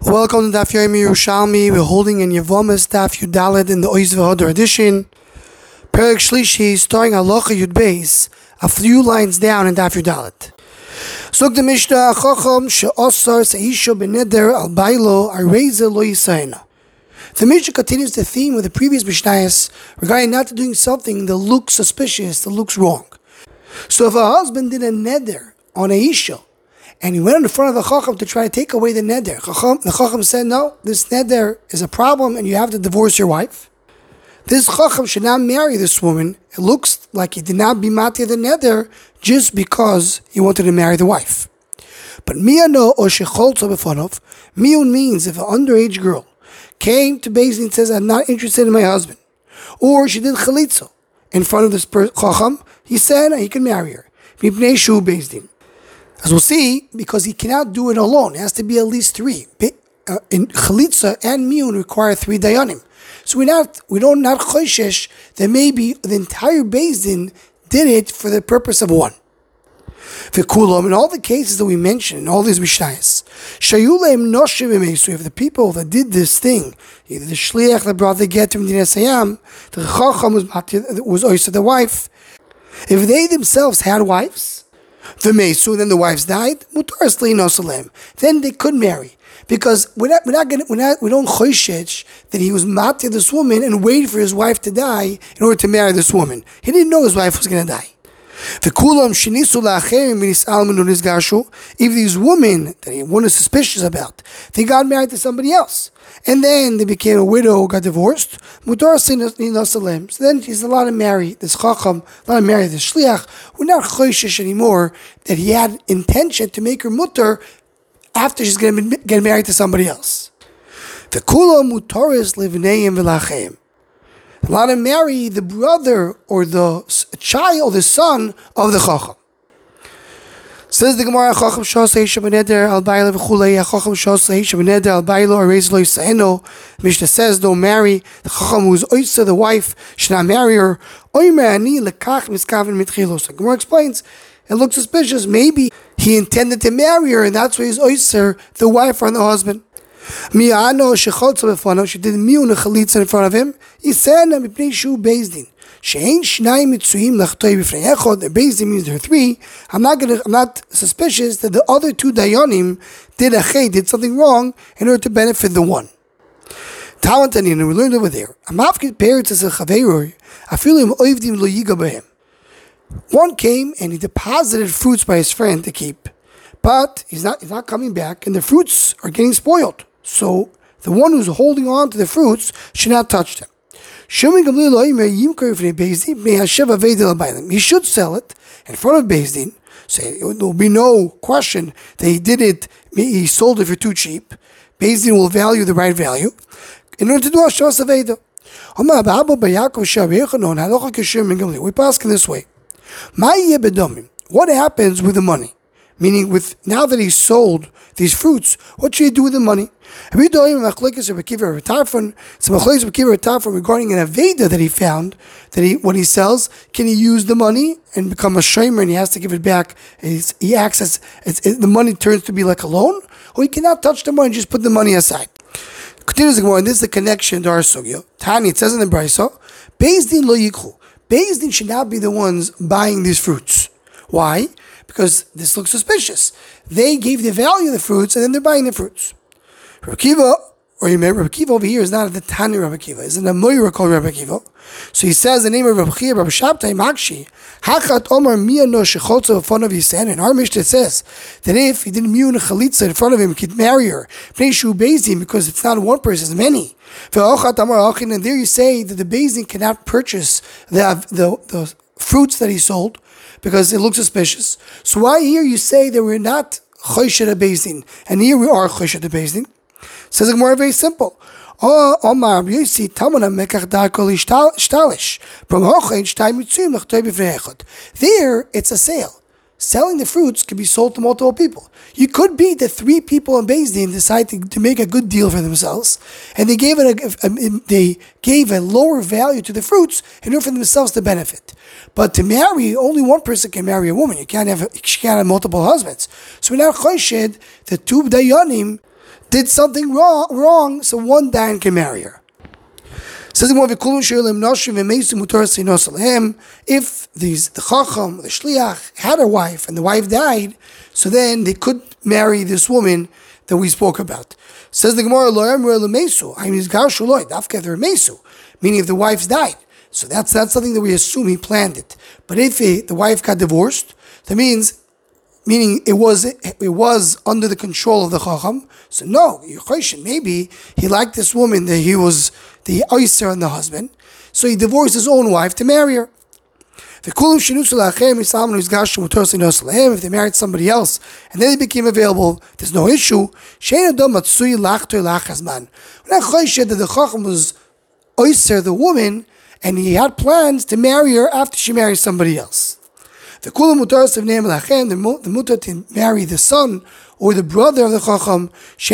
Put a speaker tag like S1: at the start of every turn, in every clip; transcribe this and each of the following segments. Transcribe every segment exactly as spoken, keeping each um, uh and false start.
S1: Welcome to Daf Yomi Yerushalmi. We're holding in Yevomis Daf Yudaled in the Oiz V'Hodor edition. Perek Shlishi, starting Halacha Yud Beis, a few lines down in Daf Yudaled. Zog the Mishnah, Chacham she'osar se'isha b'neder al bailo areza lo yisayna. The Mishnah continues the theme of the previous Mishnayos regarding not doing something that looks suspicious, that looks wrong. So if a husband did a neder on a isha, and he went in front of the Chacham to try to take away the neder, Chacham, the Chacham said, no, this neder is a problem and you have to divorce your wife. This Chacham should not marry this woman. It looks like he did not be mati the neder just because he wanted to marry the wife. But miyano or shecholza b'fanov, miyun means if an underage girl came to Beis Din and says, I'm not interested in my husband, or she did chalitza in front of this Chacham, he said he can marry her. Mipnei shu Beis Din. As we'll see, because he cannot do it alone, it has to be at least three. Uh, in chalitza and miyun require three dayanim. So we not we don't not choishesh that maybe the entire Beis Din did it for the purpose of one. V'kulam, in all the cases that we mentioned, in all these mishnayos, shayuleim noshim emesu, if the people that did this thing, either the shliach that brought the get from Dinei Sayam, the chacham was was also the wife, if they themselves had wives, the mesu, then the wives died, mutar slino salem, then they could marry. Because we're not, we're not gonna, we're not, we don't choishesh that he was mati this woman and waited for his wife to die in order to marry this woman. He didn't know his wife was going to die. If these women that he wasn't suspicious about, they got married to somebody else, and then they became a widow, got divorced, so then he's allowed to marry this chacham, allowed to marry this shliach. We're not choishesh anymore that he had intention to make her mutter after she's going to get married to somebody else. The kula mutaris livneim v'lachem. Allowed to marry the brother or the child, the son of the chacham. Says the Gemara, Chacham shos heisha b'neder al bailo v'chulei, Chacham shos heisha b'neder al bailo arez lo yisayno. Mishnah says, don't marry the Chacham who's oisa, the wife, should not marry her. Oimer ani lekach miskaven mitchilos. The Gemara explains, it looks suspicious. Maybe he intended to marry her, and that's why he's oiser, the wife or the husband. Mi'ano shecholza b'fanav, she did miyun chalitza in front of him. He said, mipnei shu Beis Din. She'ein shnayim mitzuim lachtoi b'fnei echod. The Beis Din means there are three. I'm not gonna, I'm not suspicious that the other two dayanim did a chay, did something wrong in order to benefit the one. Talantanin, and we learned over there. Amafkid parents as a chaveiroi. Afilim oivdim lo yiga b'hem. One came and he deposited fruits by his friend to keep, but he's not, he's not coming back, and the fruits are getting spoiled. So the one who's holding on to the fruits should not touch them. He should sell it in front of Beis Din. So there will be no question that he did it, he sold it for too cheap. Beis Din will value the right value in order to do Hashivas Aveda. We pass in this way. What happens with the money? Meaning, with now that he sold these fruits, what should he do with the money? Some regarding an aveda that he found, that he when he sells, can he use the money and become a shomer and he has to give it back? He's, he acts as it's, it, the money turns to be like a loan, or he cannot touch the money and just put the money aside. Continues the Gemara, and this is the connection to our sugya. Tani, it says in the Brisa, Beis Din lo yikhu. Beis Din should not be the ones buying these fruits. Why? Because this looks suspicious. They gave the value of the fruits and then they're buying the fruits. Rabbi Akiva, or you remember, Rabbi Akiva over here is not at the Tani Rabbi Akiva, it's in the Moira called Rabbi Akiva. So he says the name of Rabbi Akiva, Rabbi Shabtai Makshi, Hachat Omar Miyano Shechotza in front of Yisen. In our Mishnah it says that if he didn't miyun chalitza in front of him, he could marry her. Pneishu Beis Din, because it's not one person, it's many. And there you say that the Beis Din cannot purchase the, the, the fruits that he sold, because it looks suspicious. So why here you say that we're not choishet a Beis Din, and here we are choishet a Beis Din? Says it more very simple. There, it's a sale. Selling the fruits can be sold to multiple people. You could be that three people in Beis Din decide to, to make a good deal for themselves, and they gave it a, a, a they gave a lower value to the fruits in order for themselves to benefit. But to marry, only one person can marry a woman. You can't have you can't have multiple husbands. So we're not choished the two dayanim did something wrong, wrong, so one Dayan can marry her. Says the if these the Chacham, the Shliach had a wife and the wife died, so then they could marry this woman that we spoke about. Says the Gemara, meaning if the wife died. So that's that's something that we assume he planned it. But if he, the wife got divorced, that means meaning it was it was under the control of the Chacham. So no, maybe he liked this woman that he was the oyster on the husband, so he divorced his own wife to marry her. If they married somebody else and then they became available, there's no issue. We're not that the Chacham was oyster the woman and he had plans to marry her after she married somebody else. The the mutar to marry the son or the brother of the Chacham,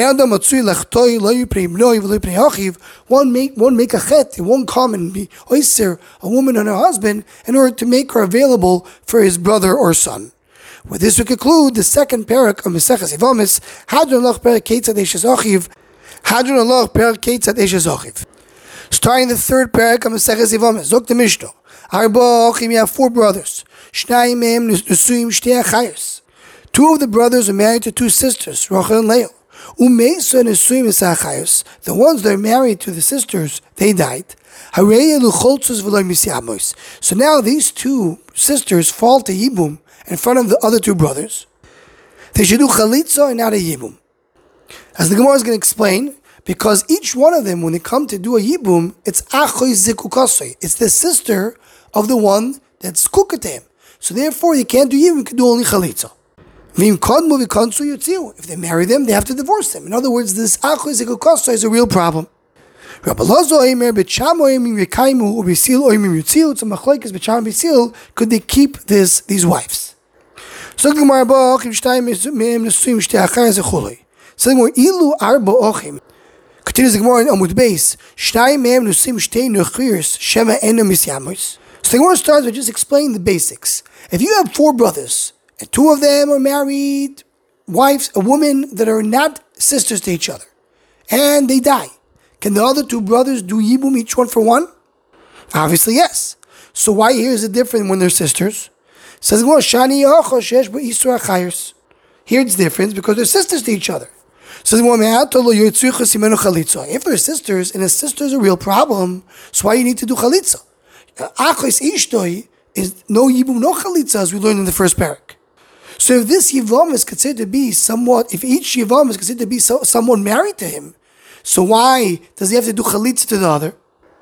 S1: one make one make a chet, one come and be oyster a woman and her husband in order to make her available for his brother or son. With this we conclude the second parak of Maseches Yevamis, Hadron Loch Perak Keitzad Eishes Achiv, Hadron Loch Perak Keitzad Eishes Achiv. Starting the third parak of Maseches Yevamis, Zok the Mishnah, Arba Achim, you have four brothers. Shnai Mehem Nesuim Shtei Achayos. Two of the brothers are married to two sisters, Rachel and Leah. Umeisa Nesuim Esachayos. The ones that are married to the sisters, they died. Harei Lucholtzos V'loy Misiamos. So now these two sisters fall to Yibum in front of the other two brothers. They should do Chalitza and not a Yibum. As the Gemara is going to explain, because each one of them, when they come to do a Yibum, it's Achoy Zikukasoi. It's the sister of the one that's Zkuka to him. So therefore, you can't do Yibum, you can do only Chalitza. If they marry them, they have to divorce them. In other words, this Achoy Zikukasoi is a real problem. Rabbi Lozo Eimer B'Cham Oimim Yekaimu or B'Sil Oimim Yutzil. It's a machlokes B'Cham B'Sil. Could they keep this these wives? So the Gemara Ba'Ochim Shtayim Meim Nesuim Shtei Achayos Echulei. So the Gemara Ilu Arba Ochim. Continues the Gemara in Amud Beis. Shtayim Meim Nesuim Shtei Nechirs Shema Eno Misyamos. So the Gemara starts by just explaining the basics. If you have four brothers and two of them are married wives, a woman that are not sisters to each other, and they die, can the other two brothers do Yibum each one for one? Obviously, yes. So why here is it different when they're sisters? Says here it's different because they're sisters to each other. Says if they're sisters and a sister is a real problem, so why you need to do chalitza? Achos ishtoi is no Yibum, no chalitza, as we learned in the first parak. So if this Yivam is considered to be somewhat, if each Yivam is considered to be so, someone married to him, so why does he have to do chalitza to the other?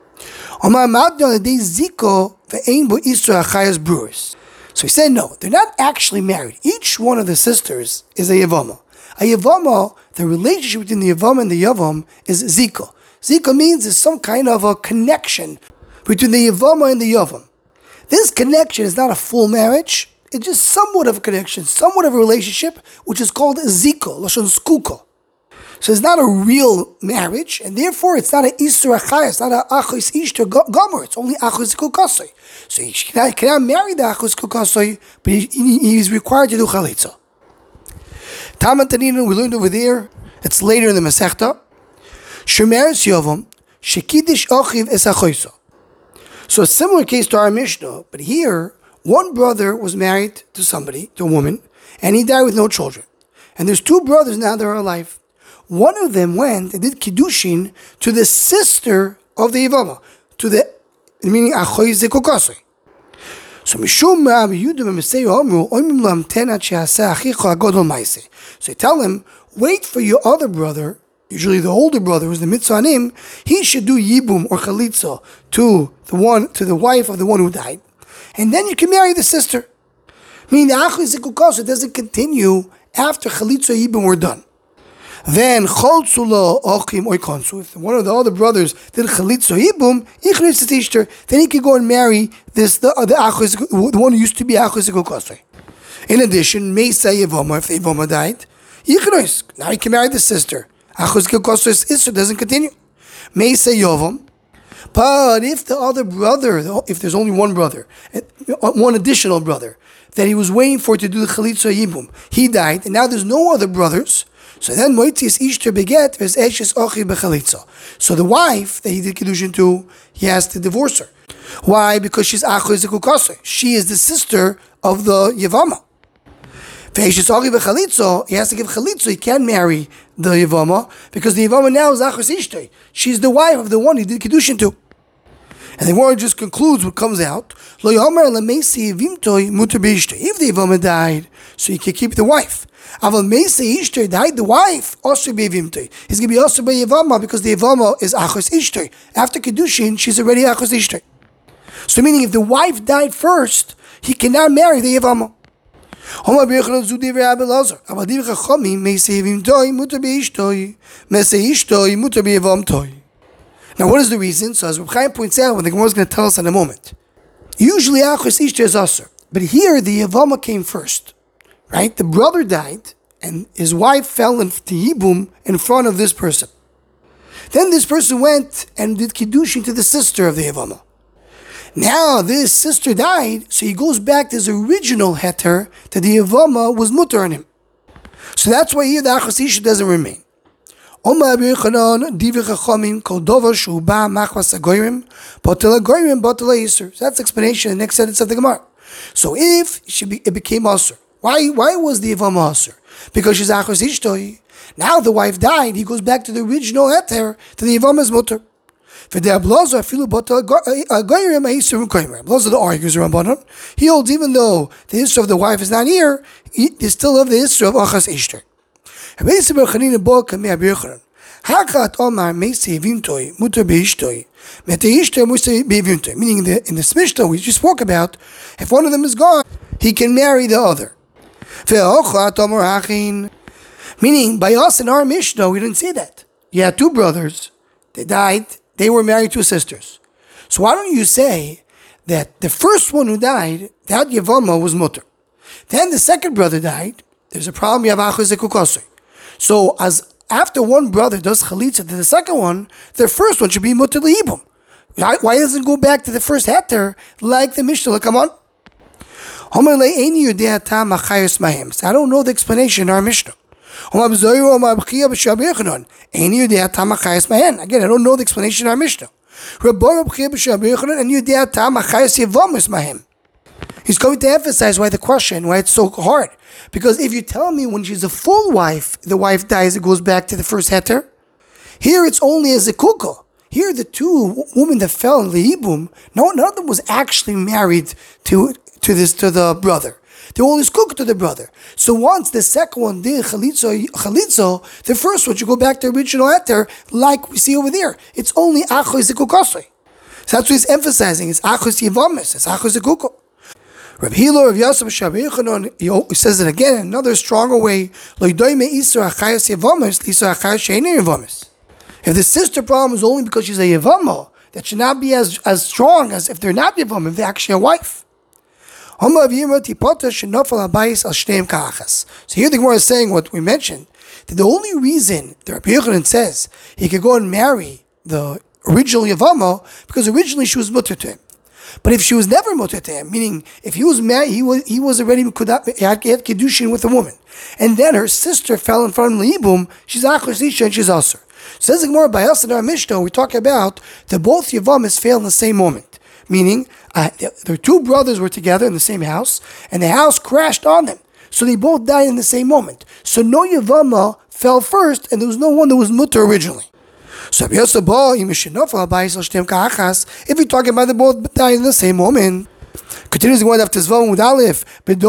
S1: So he said no, they're not actually married. Each one of the sisters is a Yavama. A Yavama, the relationship between the Yavam and the Yavam is Zika. Zika means there's some kind of a connection between the Yavama and the Yavam. This connection is not a full marriage, it's just somewhat of a connection, somewhat of a relationship, which is called Zika, Lashon Skuka. So it's not a real marriage, and therefore it's not an Isra Achai, it's not an Achos Ishta Gomer, it's only Achos Kukasoi. So he cannot, cannot marry the Achos Kukasoi, but he, he is required to do Chalitza. Taman Tanina, we learned over there, it's later in the Masechta, Shemeres Yovam, Shekidish Ochiv Es Achoiso. So a similar case to our Mishnah, but here, one brother was married to somebody, to a woman, and he died with no children. And there's two brothers now that are alive. One of them went and did Kiddushin to the sister of the Yavama, to the, meaning Achoy Zekokasoi. So Mishum Rabbi Yudim and Mesei Omru, Oimim Lam Tenat She'aseh Achicha Agodol Maiseh. So they tell him, wait for your other brother, usually the older brother who's the Mitzanim, he should do Yibum or Chalitza to the one, to the wife of the one who died. And then you can marry the sister. Meaning the Achoy Zekokasoi doesn't continue after Chalitza Yibum were done. Then Cholzula Ochim Oikonsu. If one of the other brothers did Chalitza Yibum, then he could go and marry this the the, Achos, the one who used to be Achos Zekokasoi. In addition, Meisa Yavama, if the Yavama died, now he can marry the sister. Achos Zekokasoi's sister doesn't continue. Meisa Yavam. But if the other brother, if there's only one brother, one additional brother, that he was waiting for to do the Chalitza Yibum, he died, and now there's no other brothers, So then Moitzias Ishter beget ves eshes ochi bechalitza. So the wife that he did kiddushin to, he has to divorce her. Why? Because she's achoy zekukasei. She is the sister of the Yevama. Ve'eshes ochi bechalitza, he has to give chalitza. He can't marry the Yevama because the Yevama now is achos Ishter. She's the wife of the one he did kiddushin to. And the word just concludes what comes out. If the Yevama died, so he can keep the wife. Aval Meisei Ishter died, the wife also be Yevimtoi. He's going to be also by Yevama because the Yevama is Achos Ishter. After Kiddushin, she's already Achos Ishter. So meaning if the wife died first, he cannot marry the Yevama. Now what is the reason? So as Reb Chaim points out, what the Gemara is going to tell us in a moment. Usually Achos Ishter is Asur. But here the Yevama came first. Right? The brother died, and his wife fell into Yibum in front of this person. Then this person went and did Kiddushin to the sister of the Yevama. Now this sister died, so he goes back to his original heter that the Yevama was mutter on him. So that's why here the Achos Ishter doesn't remain. So that's the explanation in the next sentence of the Gemara. So if she be, it became Asur, Why Why was the Yevama Asur? Because she's Achos Ishtoi. Now the wife died, he goes back to the original heter, to the Yevama's mutter. Blazer the argues Rabbanon. He holds even though the history of the wife is not here, he is still of the history of Achos Ishter. Meaning in the, in the Mishnah we just spoke about, if one of them is gone, he can marry the other. Meaning, by us in our Mishnah, we didn't say that. You had two brothers, they died, they were married to sisters. So why don't you say that the first one who died, that Yevama was mutter. Then the second brother died, there's a problem, you have Achos Zekukasei. So as after one brother does chalitza to the second one, the first one should be mutter leibum. Why, why doesn't it go back to the first heter like the Mishnah? Come on. So I don't know the explanation in our Mishnah. Again, I don't know the explanation in our Mishnah. He's going to emphasize why the question, why it's so hard. Because if you tell me when she's a full wife, the wife dies, it goes back to the first heter. Here it's only as a kuka. Here the two women that fell in Leibum, no, none of them was actually married to to this to the brother. They only cooked to the brother. So once the second one did chalitzo, chalitzo, the first one should go back to the original heter, like we see over there. It's only achos zekukasei. So that's what he's emphasizing. It's achos yevamis. It's achos zekuko. Reb Hilo, Reb Yosef, Shabbi Yochanan, he says it again in another stronger way. If the sister problem is only because she's a yevama, that should not be as, as strong as if they're not yevama, if they're actually a wife. So here the Gemara is saying what we mentioned, that the only reason the Rabbi Yochanan says he could go and marry the original Yevama, because originally she was mutter to him. But if she was never mutter to him, meaning if he was married, he was he was already he had kiddushin with a woman, and then her sister fell in front of Leibum, she's achos isha and she's aser. Says the Gemara by us in our Mishnah, we talk about that both Yevamas fail in the same moment. Meaning, uh, their two brothers were together in the same house, and the house crashed on them. So they both died in the same moment. So no Yevama fell first, and there was no one that was mutter originally. So if you're talking about they both died in the same moment, continues going after Tzvam with Aleph,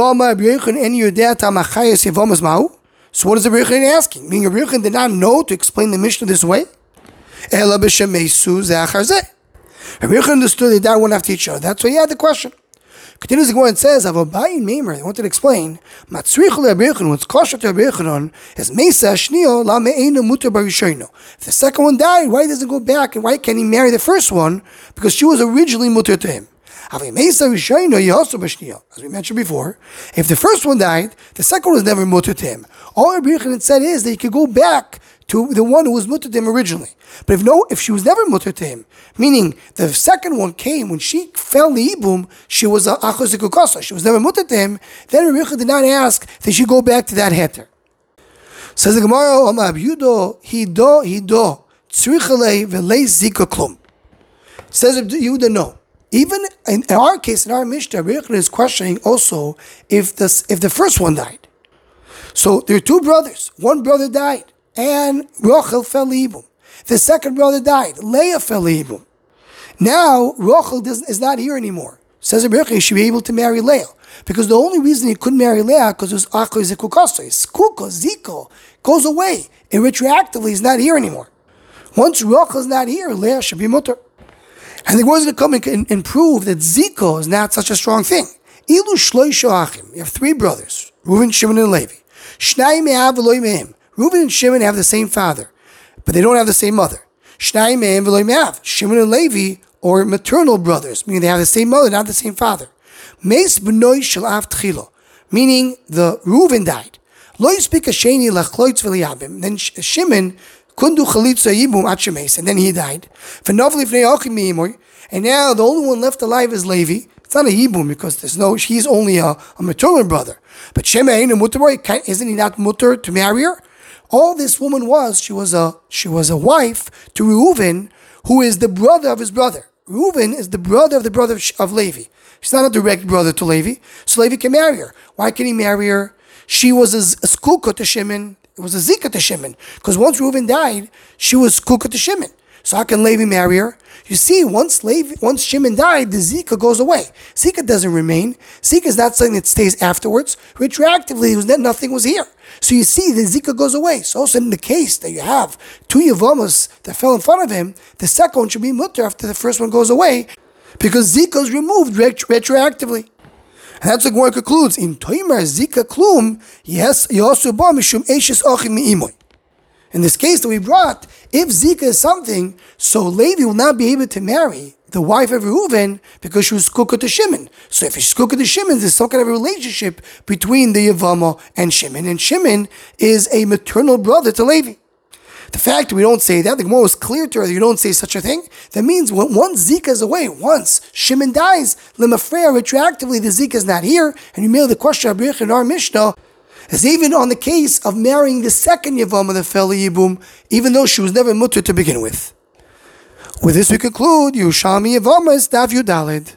S1: so what is the Rabbi Yochanan asking? Meaning Rabbi Yochanan did not know to explain the Mishnah this way? Rabbi Yochanan understood they died one after each other. That's why he had the question. Continues to go and says, Avabayin Meimer, they wanted to explain, Matzrichu Rabbi Yochanan, what's kosher to Rabbi Yochanan, is Mesa Shnio La Me'ena Mutar Barishono. If the second one died, why doesn't he go back and why can't he marry the first one? Because she was originally mutar to him. As we mentioned before, if the first one died, the second one was never mutar to him. All Rabbi Yochanan said is that he could go back to the one who was mutar to him originally. But if no, if she was never mutar to him, meaning the second one came when she fell the ibum, she was a achos zekukasa, she was never mutar to him, then Rabbi Yochanan did not ask that she go back to that heter. Says the Gemara, Amar Yehuda, Hido, Hido, Tzrichalei Velei Zika Klum. Says Yehuda, no. Even in our case, in our Mishnah, Rabbi Yochanan is questioning also if the, if the first one died. So there are two brothers. One brother died, and Rachel fell Ibum. The second brother died, Leah fell Ibum. Now, Rachel is not here anymore. Says Rabbi Yochanan, he should be able to marry Leah. Because the only reason he couldn't marry Leah because it was Acho Zikukosto. Skuko, Ziko, goes away. And retroactively, he's not here anymore. Once Rachel is not here, Leah should be mutter. And the Gemara is going to come and, and prove that Ziko is not such a strong thing. Ilu shloisho achim. You have three brothers, Reuven, Shimon, and Levi. Shnai me'av v'loi me'im. Reuven and Shimon have the same father, but they don't have the same mother. Shnai me'im v'loi me'av. Shimon and Levi are maternal brothers, meaning they have the same mother, not the same father. Meis b'noi shel av tchilo, meaning the Reuven died. Lo yispik hasheni lachloitz v'liyabim. Then Shimon couldn't do chalitza yibum at shemes, and then he died. And now the only one left alive is Levi. It's not a yibum because there's no. He's only a, a maternal brother. But Shimon and mutter, isn't he not mutter to marry her? All this woman was, she was a she was a wife to Reuven, who is the brother of his brother. Reuven is the brother of the brother of, of Levi. She's not a direct brother to Levi, so Levi can marry her. Why can he marry her? She was a, a skuka to Shimon. It was a zika to Shimon. Because once Reuven died, she was skuka to Shimon. So how can Levi marry her? You see, once Levi, once Shimon died, the zika goes away. Zika doesn't remain. Zika is not something that stays afterwards. Retroactively, it was that nothing was here. So you see, the zika goes away. So also in the case that you have two Yavamas that fell in front of him, the second one should be mutter after the first one goes away, because zika is removed ret- retroactively. And that's what Gemara concludes. In Toimar Zika Klum, yes, Yosuba Mishum Eishes Ochim Mi'imoy. In this case that we brought, if Zika is something, so Levi will not be able to marry the wife of Reuven because she was Kuka to Shimon. So if she's Kuka to Shimon, there's some kind of a relationship between the Yavama and Shimon. And Shimon is a maternal brother to Levi. The fact that we don't say that, the Gemara was clear to her that you don't say such a thing. That means when once Zika is away, once Shimon dies, Lemafreya, retroactively, the Zika is not here. And you made the question of in our Mishnah, is even on the case of marrying the second Yavama, the fell Yibum, even though she was never mutter to begin with. With this we conclude, Yerushalmi Yavama is Daf Yudalid.